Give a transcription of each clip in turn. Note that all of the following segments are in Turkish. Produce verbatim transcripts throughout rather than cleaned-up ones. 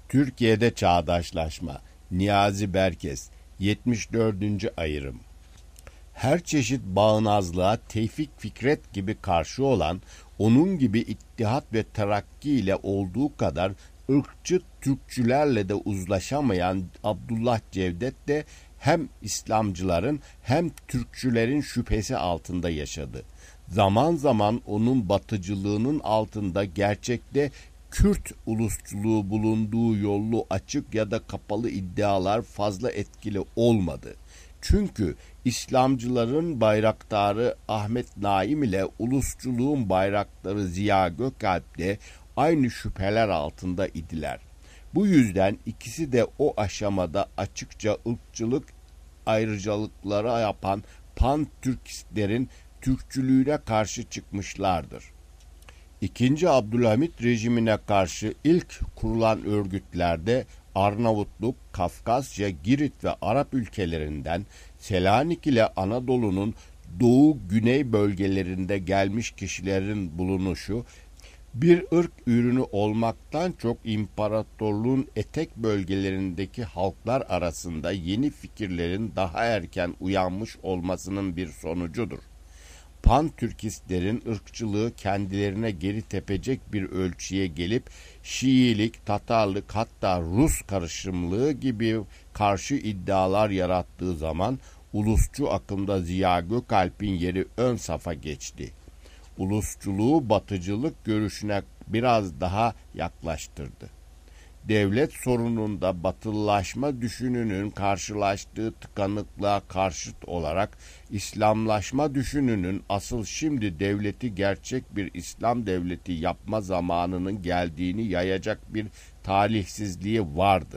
Türkiye'de Çağdaşlaşma, Niyazi Berkes, yetmiş dördüncü ayrım. Her çeşit bağnazlığa Tevfik Fikret gibi karşı olan, onun gibi İttihat ve Terakki ile olduğu kadar ırkçı Türkçülerle de uzlaşamayan Abdullah Cevdet de hem İslamcıların hem Türkçülerin şüphesi altında yaşadı. Zaman zaman onun batıcılığının altında gerçekte Kürt ulusçuluğu bulunduğu yollu açık ya da kapalı iddialar fazla etkili olmadı. Çünkü İslamcıların bayraktarı Ahmet Naim ile ulusçuluğun bayraktarı Ziya Gökalp de aynı şüpheler altında idiler. Bu yüzden ikisi de o aşamada açıkça ırkçılık ayrıcalıkları yapan pan-Türkistlerin Türkçülüğüne karşı çıkmışlardır. İkinci Abdülhamit rejimine karşı ilk kurulan örgütlerde Arnavutluk, Kafkasya, Girit ve Arap ülkelerinden Selanik ile Anadolu'nun doğu-güney bölgelerinde gelmiş kişilerin bulunuşu, bir ırk ürünü olmaktan çok imparatorluğun etek bölgelerindeki halklar arasında yeni fikirlerin daha erken uyanmış olmasının bir sonucudur. Pan-Türkistlerin ırkçılığı kendilerine geri tepecek bir ölçüye gelip Şiilik, Tatarlık hatta Rus karışımlığı gibi karşı iddialar yarattığı zaman ulusçu akımda Ziya Gökalp'in yeri ön safa geçti. Ulusçuluğu batıcılık görüşüne biraz daha yaklaştırdı. Devlet sorununda batılılaşma düşününün karşılaştığı tıkanıklığa karşıt olarak İslamlaşma düşününün asıl şimdi devleti gerçek bir İslam devleti yapma zamanının geldiğini yayacak bir talihsizliği vardı.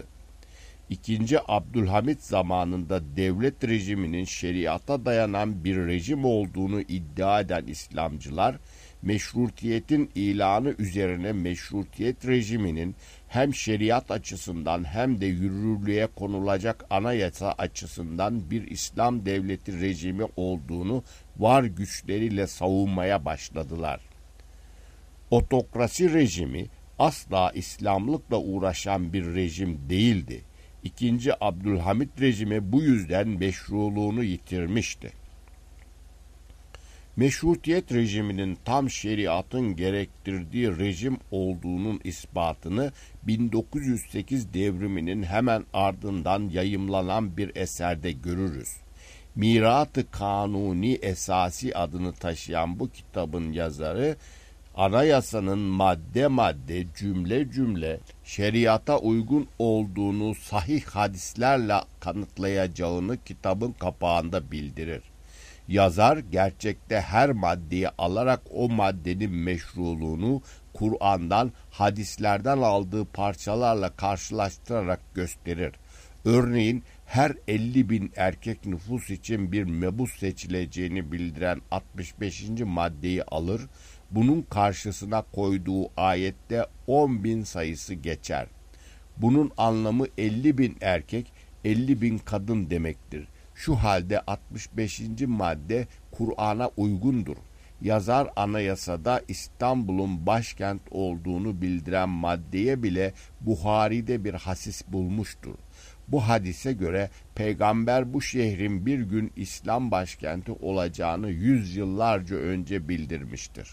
İkinci Abdülhamit zamanında devlet rejiminin şeriata dayanan bir rejim olduğunu iddia eden İslamcılar, meşrutiyetin ilanı üzerine meşrutiyet rejiminin hem şeriat açısından hem de yürürlüğe konulacak anayasa açısından bir İslam devleti rejimi olduğunu var güçleriyle savunmaya başladılar. Otokrasi rejimi asla İslamlıkla uğraşan bir rejim değildi. İkinci Abdülhamit rejimi bu yüzden meşruluğunu yitirmişti. Meşrutiyet rejiminin tam şeriatın gerektirdiği rejim olduğunun ispatını bin dokuz yüz sekiz devriminin hemen ardından yayımlanan bir eserde görürüz. Mirat-ı Kanuni Esasi adını taşıyan bu kitabın yazarı, anayasanın madde madde, cümle cümle şeriata uygun olduğunu sahih hadislerle kanıtlayacağını kitabın kapağında bildirir. Yazar gerçekte her maddeyi alarak o maddenin meşruluğunu Kur'an'dan, hadislerden aldığı parçalarla karşılaştırarak gösterir. Örneğin her elli bin erkek nüfus için bir mebus seçileceğini bildiren altmış beşinci maddeyi alır, bunun karşısına koyduğu ayette on bin sayısı geçer. Bunun anlamı elli bin erkek, elli bin kadın demektir. Şu halde altmış beşinci madde Kur'an'a uygundur. Yazar anayasada İstanbul'un başkent olduğunu bildiren maddeye bile Buhari'de bir hasis bulmuştur. Bu hadise göre peygamber bu şehrin bir gün İslam başkenti olacağını yüzyıllarca önce bildirmiştir.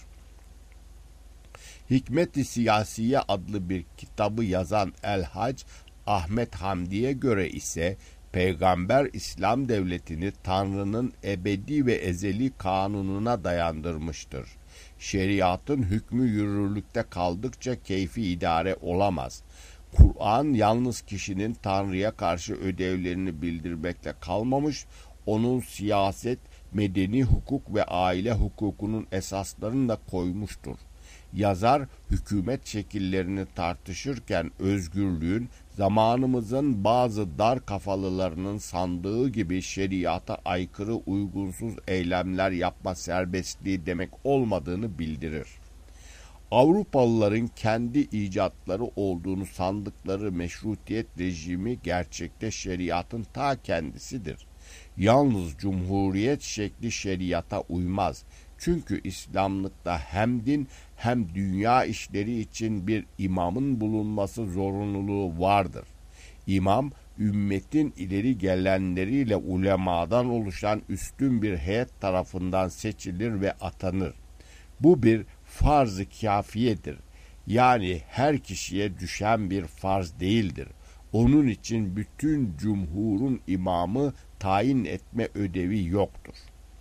Hikmet-i Siyasiye adlı bir kitabı yazan El-Hac Ahmet Hamdi'ye göre ise Peygamber İslam devletini Tanrı'nın ebedi ve ezeli kanununa dayandırmıştır. Şeriatın hükmü yürürlükte kaldıkça keyfi idare olamaz. Kur'an yalnız kişinin Tanrı'ya karşı ödevlerini bildirmekle kalmamış, onun siyaset, medeni hukuk ve aile hukukunun esaslarını da koymuştur. Yazar hükümet şekillerini tartışırken özgürlüğün zamanımızın bazı dar kafalılarının sandığı gibi şeriata aykırı uygunsuz eylemler yapma serbestliği demek olmadığını bildirir. Avrupalıların kendi icatları olduğunu sandıkları meşrutiyet rejimi gerçekte şeriatın ta kendisidir. Yalnız cumhuriyet şekli şeriata uymaz. Çünkü İslamlıkta hem din hem dünya işleri için bir imamın bulunması zorunluluğu vardır. İmam, ümmetin ileri gelenleriyle ulemadan oluşan üstün bir heyet tarafından seçilir ve atanır. Bu bir farz-ı kâfiyedir. Yani her kişiye düşen bir farz değildir. Onun için bütün cumhurun imamı tayin etme ödevi yoktur.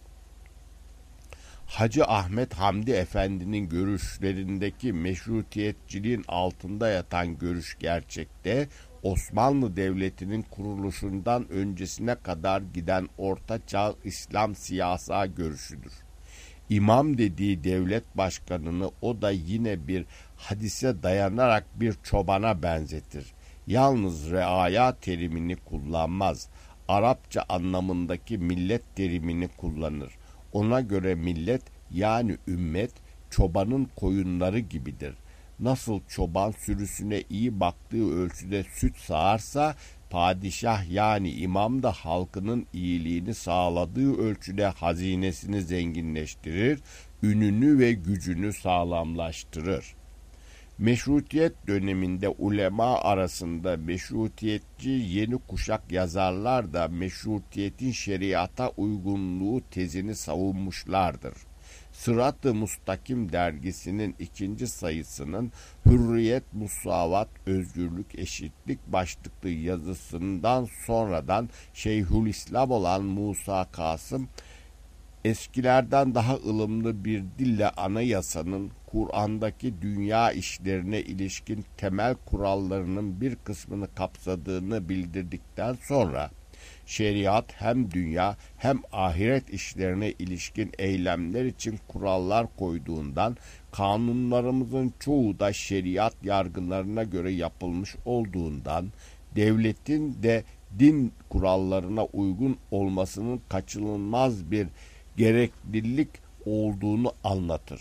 Hacı Ahmet Hamdi Efendi'nin görüşlerindeki meşrutiyetçiliğin altında yatan görüş gerçekte Osmanlı Devleti'nin kuruluşundan öncesine kadar giden Orta Çağ İslam siyasa görüşüdür. İmam dediği devlet başkanını o da yine bir hadise dayanarak bir çobana benzetir. Yalnız reaya terimini kullanmaz. Arapça anlamındaki millet terimini kullanır. Ona göre millet yani ümmet çobanın koyunları gibidir. Nasıl çoban sürüsüne iyi baktığı ölçüde süt sağarsa, padişah yani imam da halkının iyiliğini sağladığı ölçüde hazinesini zenginleştirir, ününü ve gücünü sağlamlaştırır. Meşrutiyet döneminde ulema arasında meşrutiyetçi yeni kuşak yazarlar da meşrutiyetin şeriata uygunluğu tezini savunmuşlardır. Sırat-ı Mustakim dergisinin ikinci sayısının Hürriyet, Musavat, Özgürlük, Eşitlik başlıklı yazısından sonradan Şeyhülislam olan Musa Kasım, eskilerden daha ılımlı bir dille anayasanın Kur'an'daki dünya işlerine ilişkin temel kurallarının bir kısmını kapsadığını bildirdikten sonra, şeriat hem dünya hem ahiret işlerine ilişkin eylemler için kurallar koyduğundan, kanunlarımızın çoğu da şeriat yargılarına göre yapılmış olduğundan, devletin de din kurallarına uygun olmasının kaçınılmaz bir gereklilik olduğunu anlatır.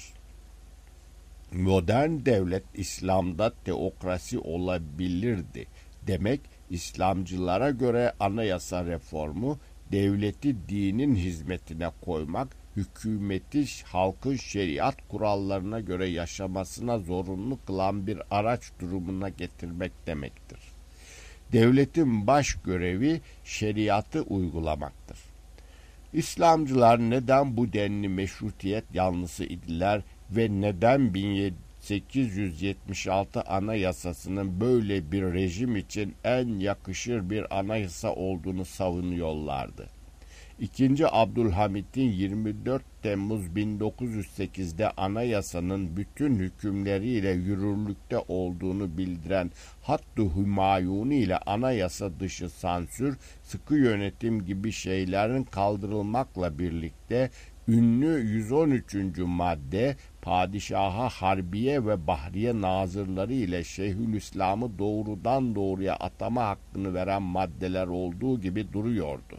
Modern devlet İslam'da teokrasi olabilirdi. Demek İslamcılara göre anayasa reformu, devleti dinin hizmetine koymak, hükümeti halkın şeriat kurallarına göre yaşamasına zorunlu kılan bir araç durumuna getirmek demektir. Devletin baş görevi şeriatı uygulamaktır. İslamcılar neden bu denli meşrutiyet yanlısı idiler ve neden bin sekiz yüz yetmiş altı anayasasının böyle bir rejim için en yakışır bir anayasa olduğunu savunuyorlardı? İkinci Abdülhamit'in yirmi dört Temmuz bin dokuz yüz sekizde anayasanın bütün hükümleriyle yürürlükte olduğunu bildiren Hatt-ı Hümayuni ile anayasa dışı sansür, sıkı yönetim gibi şeylerin kaldırılmakla birlikte ünlü yüz on üçüncü madde padişaha harbiye ve bahriye nazırları ile Şeyhülislam'ı doğrudan doğruya atama hakkını veren maddeler olduğu gibi duruyordu.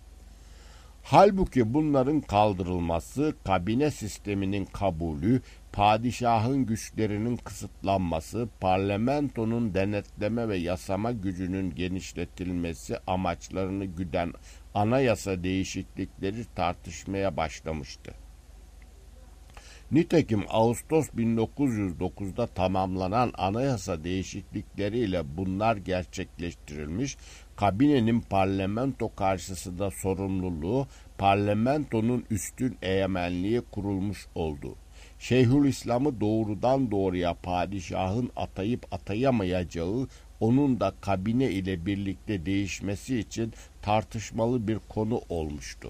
Halbuki bunların kaldırılması, kabine sisteminin kabulü, padişahın güçlerinin kısıtlanması, parlamentonun denetleme ve yasama gücünün genişletilmesi amaçlarını güden anayasa değişiklikleri tartışmaya başlamıştı. Nitekim Ağustos bin dokuz yüz dokuzda tamamlanan anayasa değişiklikleriyle bunlar gerçekleştirilmiş, kabinenin parlamento karşısında sorumluluğu, parlamentonun üstün egemenliği kurulmuş oldu. Şeyhülislam'ı doğrudan doğruya padişahın atayıp atayamayacağı, onun da kabine ile birlikte değişmesi için tartışmalı bir konu olmuştu.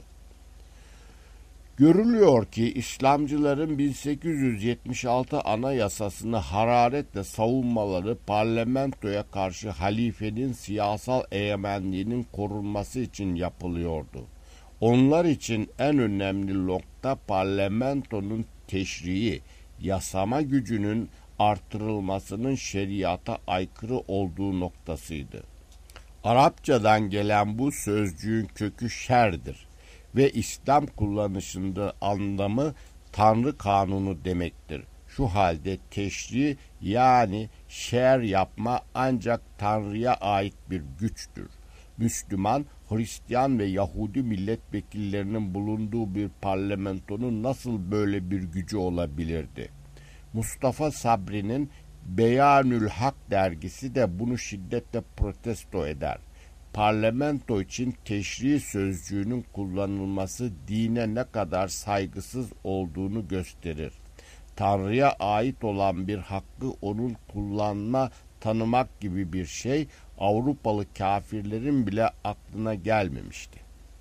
Görülüyor ki İslamcıların bin sekiz yüz yetmiş altı anayasasını hararetle savunmaları parlamentoya karşı halifenin siyasal egemenliğinin korunması için yapılıyordu. Onlar için en önemli nokta parlamentonun teşrii, yasama gücünün artırılmasının şeriata aykırı olduğu noktasıydı. Arapçadan gelen bu sözcüğün kökü şerdir ve İslam kullanışında anlamı Tanrı kanunu demektir. Şu halde teşri yani şer yapma ancak Tanrı'ya ait bir güçtür. Müslüman, Hristiyan ve Yahudi milletvekillerinin bulunduğu bir parlamentonun nasıl böyle bir gücü olabilirdi? Mustafa Sabri'nin Beyanül Hak dergisi de bunu şiddetle protesto eder. Parlamento için teşri sözcüğünün kullanılması dine ne kadar saygısız olduğunu gösterir. Tanrı'ya ait olan bir hakkı onun kullanma, tanımak gibi bir şey Avrupalı kafirlerin bile aklına gelmemişti.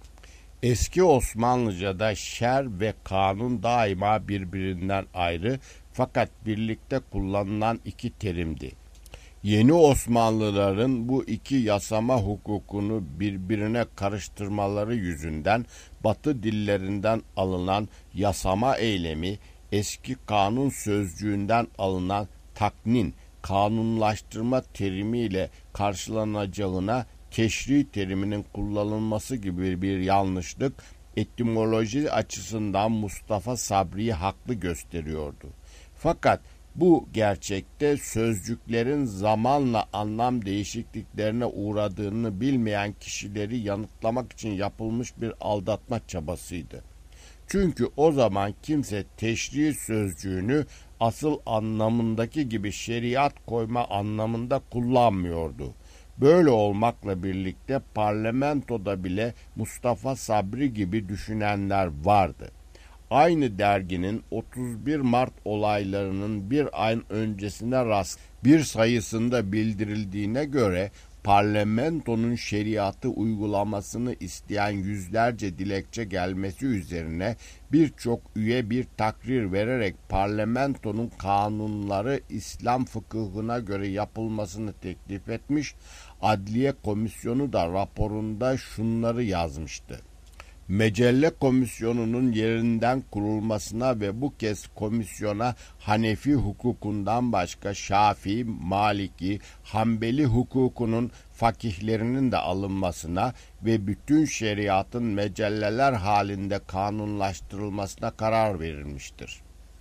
Eski Osmanlıca'da şer ve kanun daima birbirinden ayrı fakat birlikte kullanılan iki terimdi. Yeni Osmanlıların bu iki yasama hukukunu birbirine karıştırmaları yüzünden Batı dillerinden alınan yasama eylemi, eski kanun sözcüğünden alınan taknin, kanunlaştırma terimiyle karşılanacağına teşri teriminin kullanılması gibi bir yanlışlık etimoloji açısından Mustafa Sabri'yi haklı gösteriyordu. Fakat bu gerçekte sözcüklerin zamanla anlam değişikliklerine uğradığını bilmeyen kişileri yanıtlamak için yapılmış bir aldatma çabasıydı. Çünkü o zaman kimse teşri sözcüğünü asıl anlamındaki gibi şeriat koyma anlamında kullanmıyordu. Böyle olmakla birlikte parlamentoda bile Mustafa Sabri gibi düşünenler vardı. Aynı derginin otuz bir Mart olaylarının bir ay öncesine rast bir sayısında bildirildiğine göre parlamentonun şeriatı uygulamasını isteyen yüzlerce dilekçe gelmesi üzerine birçok üye bir takrir vererek parlamentonun kanunları İslam fıkıhına göre yapılmasını teklif etmiş, Adliye Komisyonu da raporunda şunları yazmıştı. Mecelle Komisyonu'nun yerinden kurulmasına ve bu kez komisyona Hanefi hukukundan başka Şafii, Maliki, Hanbeli hukukunun fakihlerinin de alınmasına ve bütün şeriatın mecelleler halinde kanunlaştırılmasına karar verilmiştir.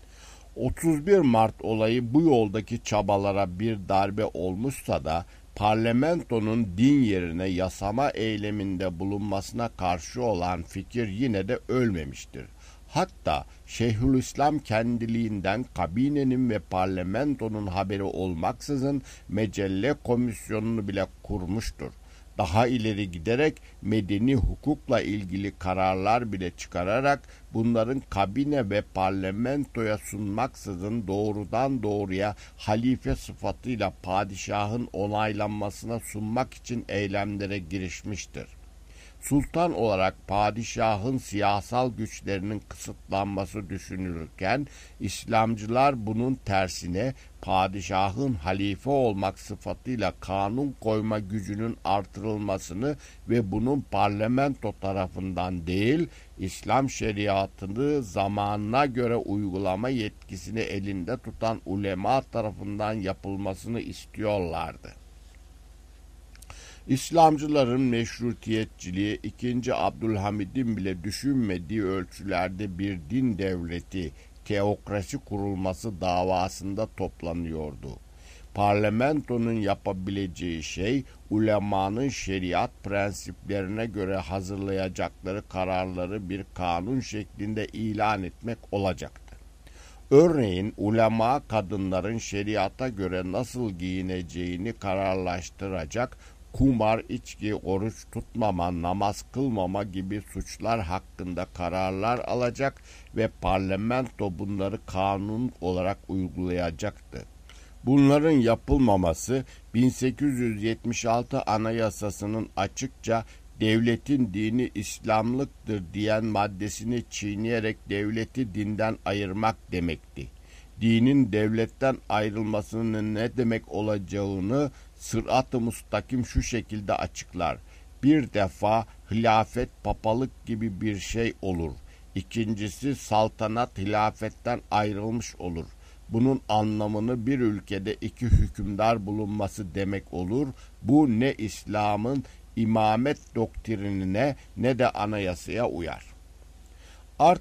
otuz bir Mart olayı bu yoldaki çabalara bir darbe olmuşsa da parlamentonun din yerine yasama eyleminde bulunmasına karşı olan fikir yine de ölmemiştir. Hatta Şeyhülislam kendiliğinden kabinenin ve parlamentonun haberi olmaksızın Mecelle Komisyonu'nu bile kurmuştur. Daha ileri giderek medeni hukukla ilgili kararlar bile çıkararak bunların kabine ve parlamentoya sunmaksızın doğrudan doğruya halife sıfatıyla padişahın onaylanmasına sunmak için eylemlere girişmiştir. Sultan olarak padişahın siyasal güçlerinin kısıtlanması düşünülürken İslamcılar bunun tersine padişahın halife olmak sıfatıyla kanun koyma gücünün artırılmasını ve bunun parlamento tarafından değil İslam şeriatını zamanına göre uygulama yetkisini elinde tutan ulema tarafından yapılmasını istiyorlardı. İslamcıların meşrutiyetçiliği ikinci. Abdülhamid'in bile düşünmediği ölçülerde bir din devleti, teokrasi kurulması davasında toplanıyordu. Parlamentonun yapabileceği şey ulemanın şeriat prensiplerine göre hazırlayacakları kararları bir kanun şeklinde ilan etmek olacaktı. Örneğin ulema kadınların şeriata göre nasıl giyineceğini kararlaştıracak, kumar, içki, oruç tutmama, namaz kılmama gibi suçlar hakkında kararlar alacak ve parlamento bunları kanun olarak uygulayacaktı. Bunların yapılmaması bin sekiz yüz yetmiş altı Anayasası'nın açıkça devletin dini İslamlıktır diyen maddesini çiğneyerek devleti dinden ayırmak demekti. Dinin devletten ayrılmasının ne demek olacağını Sırat-ı Müstakim şu şekilde açıklar. Bir defa hilafet papalık gibi bir şey olur. İkincisi saltanat hilafetten ayrılmış olur. Bunun anlamını bir ülkede iki hükümdar bulunması demek olur. Bu ne İslam'ın imamet doktrinine ne de anayasaya uyar. Artık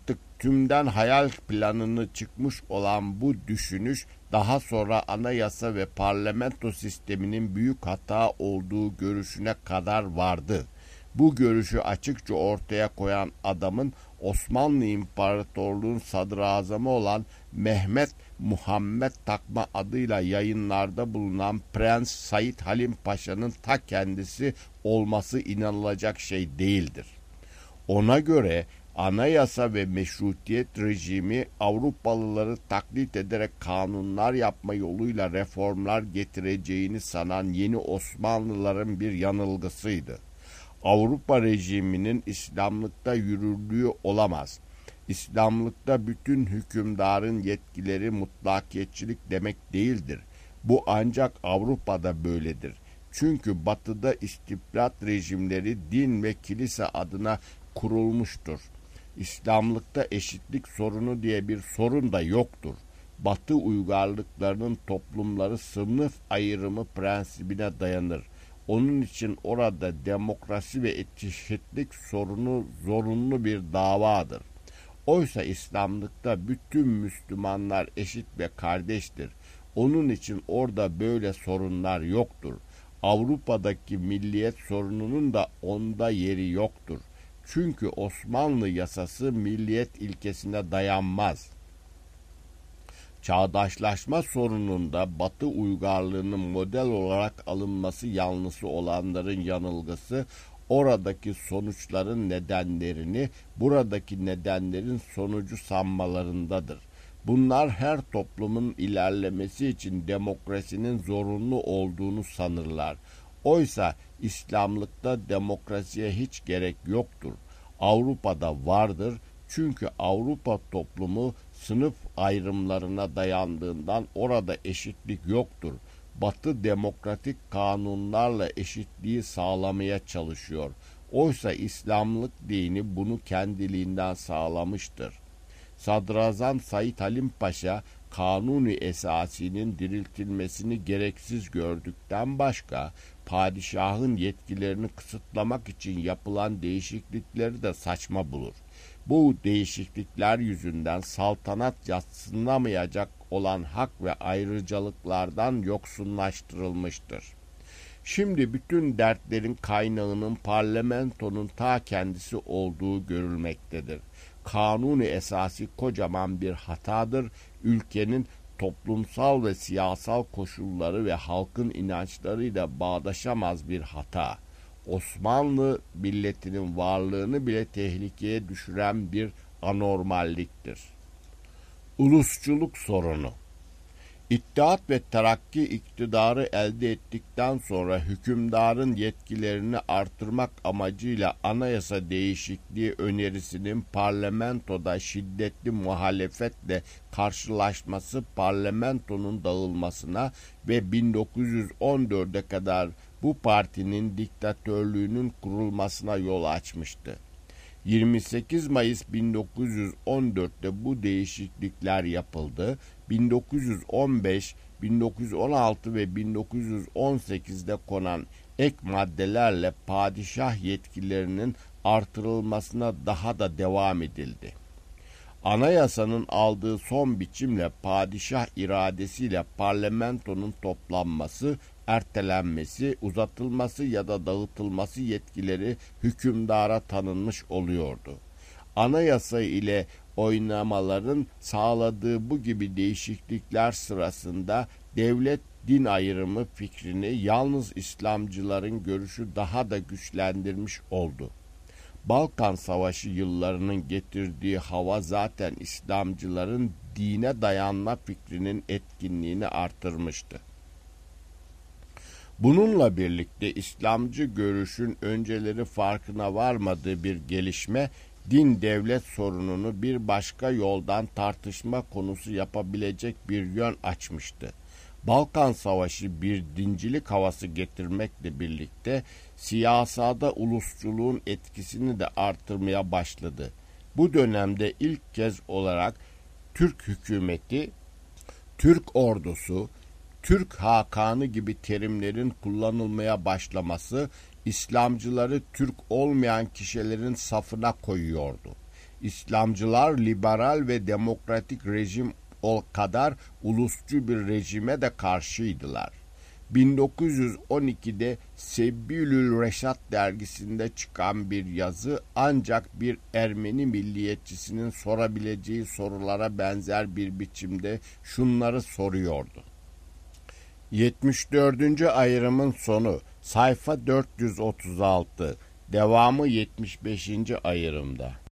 tümden hayal planını çıkmış olan bu düşünüş daha sonra anayasa ve parlamento sisteminin büyük hata olduğu görüşüne kadar vardı. Bu görüşü açıkça ortaya koyan adamın Osmanlı İmparatorluğu'nun sadrazamı olan Mehmet Muhammed Takma adıyla yayınlarda bulunan Prens Said Halim Paşa'nın ta kendisi olması inanılacak şey değildir. Ona göre anayasa ve meşrutiyet rejimi Avrupalıları taklit ederek kanunlar yapma yoluyla reformlar getireceğini sanan yeni Osmanlıların bir yanılgısıydı. Avrupa rejiminin İslamlıkta yürürlüğü olamaz. İslamlıkta bütün hükümdarın yetkileri mutlakiyetçilik demek değildir. Bu ancak Avrupa'da böyledir. Çünkü Batı'da istibdat rejimleri din ve kilise adına kurulmuştur. İslamlıkta eşitlik sorunu diye bir sorun da yoktur. Batı uygarlıklarının toplumları sınıf ayrımı prensibine dayanır. Onun için orada demokrasi ve eşitlik sorunu zorunlu bir davadır. Oysa İslamlıkta bütün Müslümanlar eşit ve kardeştir. Onun için orada böyle sorunlar yoktur. Avrupa'daki milliyet sorununun da onda yeri yoktur. Çünkü Osmanlı yasası milliyet ilkesine dayanmaz. Çağdaşlaşma sorununda Batı uygarlığının model olarak alınması yanlısı olanların yanılgısı, oradaki sonuçların nedenlerini buradaki nedenlerin sonucu sanmalarındadır. Bunlar her toplumun ilerlemesi için demokrasinin zorunlu olduğunu sanırlar. Oysa İslamlıkta demokrasiye hiç gerek yoktur. Avrupa'da vardır çünkü Avrupa toplumu sınıf ayrımlarına dayandığından orada eşitlik yoktur. Batı demokratik kanunlarla eşitliği sağlamaya çalışıyor. Oysa İslamlık dini bunu kendiliğinden sağlamıştır. Sadrazam Said Halim Paşa, Kanuni Esasi'nin diriltilmesini gereksiz gördükten başka, padişahın yetkilerini kısıtlamak için yapılan değişiklikleri de saçma bulur. Bu değişiklikler yüzünden saltanat yadsınamayacak olan hak ve ayrıcalıklardan yoksunlaştırılmıştır. Şimdi bütün dertlerin kaynağının parlamentonun ta kendisi olduğu görülmektedir. Kanuni esası kocaman bir hatadır. Ülkenin toplumsal ve siyasal koşulları ve halkın inançlarıyla bağdaşamaz bir hata. Osmanlı milletinin varlığını bile tehlikeye düşüren bir anormalliktir. Ulusçuluk sorunu. İttihat ve Terakki iktidarı elde ettikten sonra hükümdarın yetkilerini artırmak amacıyla anayasa değişikliği önerisinin parlamentoda şiddetli muhalefetle karşılaşması parlamentonun dağılmasına ve bin dokuz yüz on dörde kadar bu partinin diktatörlüğünün kurulmasına yol açmıştı. yirmi sekiz Mayıs bin dokuz yüz on dörtte bu değişiklikler yapıldı. bin dokuz yüz on beş, bin dokuz yüz on altı ve bin dokuz yüz on sekizde konan ek maddelerle padişah yetkilerinin artırılmasına daha da devam edildi. Anayasanın aldığı son biçimle padişah iradesiyle parlamentonun toplanması, ertelenmesi, uzatılması ya da dağıtılması yetkileri hükümdara tanınmış oluyordu. Anayasa ile oynamaların sağladığı bu gibi değişiklikler sırasında devlet din ayrımı fikrini yalnız İslamcıların görüşü daha da güçlendirmiş oldu. Balkan Savaşı yıllarının getirdiği hava zaten İslamcıların dine dayanma fikrinin etkinliğini artırmıştı. Bununla birlikte İslamcı görüşün önceleri farkına varmadığı bir gelişme, din devlet sorununu bir başka yoldan tartışma konusu yapabilecek bir yön açmıştı. Balkan Savaşı bir dincilik havası getirmekle birlikte siyasada ulusçuluğun etkisini de artırmaya başladı. Bu dönemde ilk kez olarak Türk hükümeti, Türk ordusu, Türk Hakanı gibi terimlerin kullanılmaya başlaması İslamcıları Türk olmayan kişilerin safına koyuyordu. İslamcılar liberal ve demokratik rejim o kadar ulusçu bir rejime de karşıydılar. bin dokuz yüz on ikide Sebilül Reşat dergisinde çıkan bir yazı ancak bir Ermeni milliyetçisinin sorabileceği sorulara benzer bir biçimde şunları soruyordu. yetmiş dördüncü ayrımın sonu, sayfa dört yüz otuz altı, devamı yetmiş beşinci ayrımda.